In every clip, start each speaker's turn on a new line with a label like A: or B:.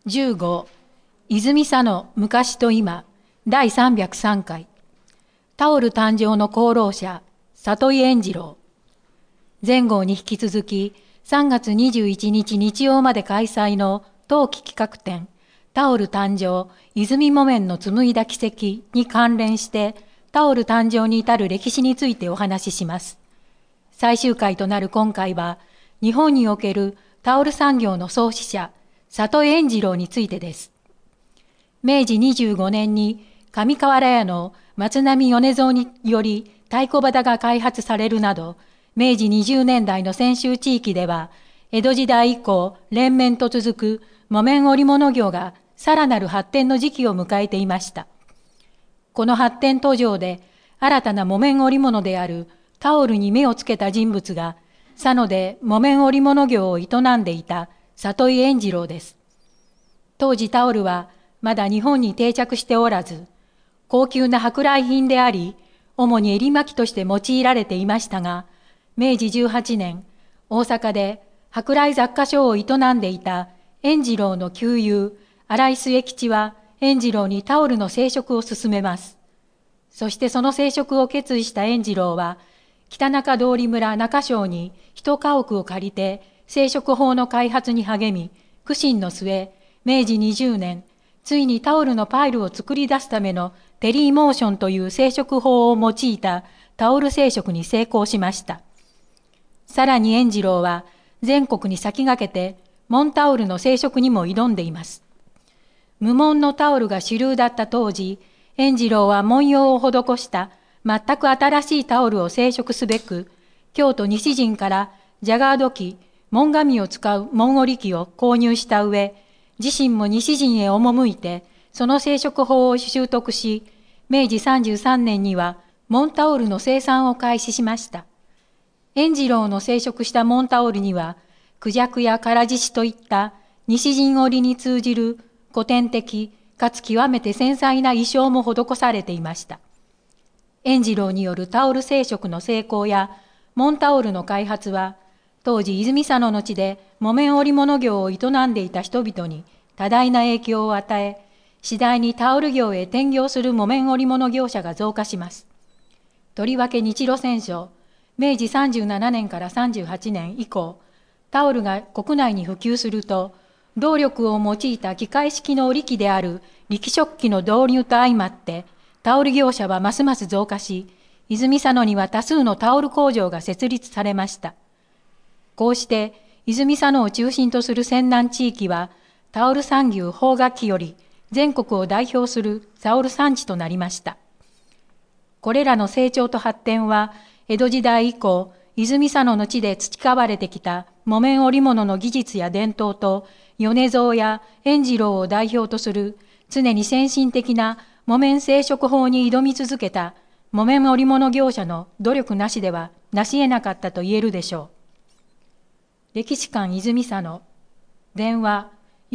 A: 15、泉佐野昔と今、第303回、タオル誕生の功労者、里井円次郎。前後に引き続き、3月21日日曜まで開催の冬季企画展、タオル誕生、泉木綿の紡いだ奇跡に関連して、タオル誕生に至る歴史についてお話しします。最終回となる今回は、日本におけるタオル産業の創始者、里井円次郎についてです。明治25年に上河原屋の松並米蔵により太鼓旗が開発されるなど、明治20年代の泉州地域では、江戸時代以降、連綿と続く木綿織物業がさらなる発展の時期を迎えていました。この発展途上で、新たな木綿織物であるタオルに目をつけた人物が、佐野で木綿織物業を営んでいた里井円次郎です。当時タオルはまだ日本に定着しておらず、高級な舶来品であり、主に襟巻きとして用いられていましたが、明治18年、大阪で舶来雑貨商を営んでいた円次郎の旧友、荒井末吉は円次郎にタオルの製織を進めます。そしてその製織を決意した円次郎は、北中通村中庄に一家屋を借りて製織法の開発に励み、苦心の末、明治20年、ついにタオルのパイルを作り出すためのテリーモーションという製織法を用いたタオル製織に成功しました。さらに円次郎は全国に先駆けて紋タオルの製織にも挑んでいます。無紋のタオルが主流だった当時、円次郎は文様を施した全く新しいタオルを製織すべく、京都西陣からジャガード機、紋紙を使う紋織機を購入した上、自身も西陣へ赴いて、その製織法を習得し、明治33年には紋タオルの生産を開始しました。円次郎の製織した紋タオルには、孔雀や唐獅子といった西陣織に通じる古典的かつ極めて繊細な意匠も施されていました。円次郎によるタオル製織の成功や紋タオルの開発は、当時泉佐野の地で木綿織物業を営んでいた人々に多大な影響を与え、次第にタオル業へ転業する木綿織物業者が増加します。とりわけ日露戦争、明治37年から38年以降、タオルが国内に普及すると、動力を用いた機械式の織機である力織機の導入と相まって、タオル業者はますます増加し、泉佐野には多数のタオル工場が設立されました。こうして泉佐野を中心とする泉南地域は、タオル産業邦楽器より全国を代表するタオル産地となりました。これらの成長と発展は、江戸時代以降、泉佐野の地で培われてきた木綿織物の技術や伝統と、米蔵や円次郎を代表とする常に先進的な木綿製織法に挑み続けた木綿織物業者の努力なしでは成し得なかったと言えるでしょう。歴史館泉佐野、電話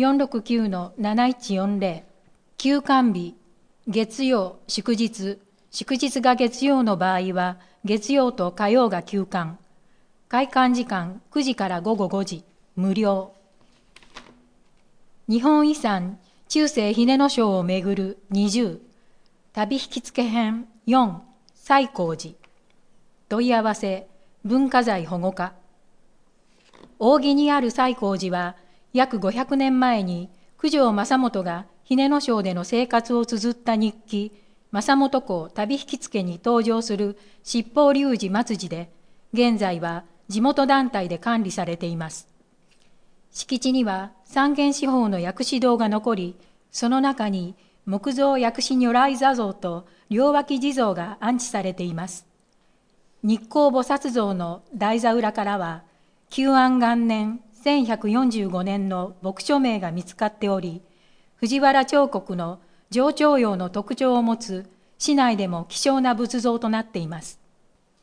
A: 469-7140、休館日、月曜、祝日、祝日が月曜の場合は月曜と火曜が休館、開館時間9時から午後5時、無料。日本遺産中世秀野省をめぐる20、旅引付編4、西光寺。問い合わせ、文化財保護課。扇にある西光寺は、約500年前に九条正元が秀野省での生活を綴った日記、正元公旅引付に登場する七宝龍寺末寺で、現在は地元団体で管理されています。敷地には三間四方の薬師堂が残り、その中に木造薬師如来坐像と両脇地蔵が安置されています。日光菩薩像の台座裏からは、久安元年1145年の牧書名が見つかっており、藤原彫刻の上長葉の特徴を持つ市内でも希少な仏像となっています。